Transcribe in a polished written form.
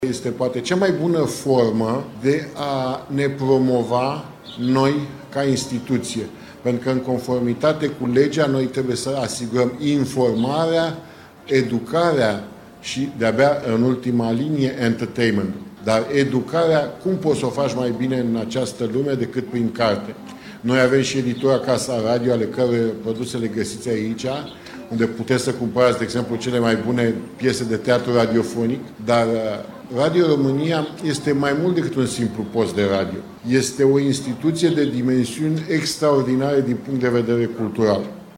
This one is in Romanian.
Este poate cea mai bună formă de a ne promova noi ca instituție. Pentru că în conformitate cu legea noi trebuie să asigurăm informarea, educarea și de-abia în ultima linie entertainment. Dar educarea, cum poți să o faci mai bine în această lume decât prin carte? Noi avem și editura Casa Radio, ale cărui produse le găsiți aici, unde puteți să cumpărați, de exemplu, cele mai bune piese de teatru radiofonic, dar Radio România este mai mult decât un simplu post de radio. Este o instituție de dimensiuni extraordinare din punct de vedere cultural.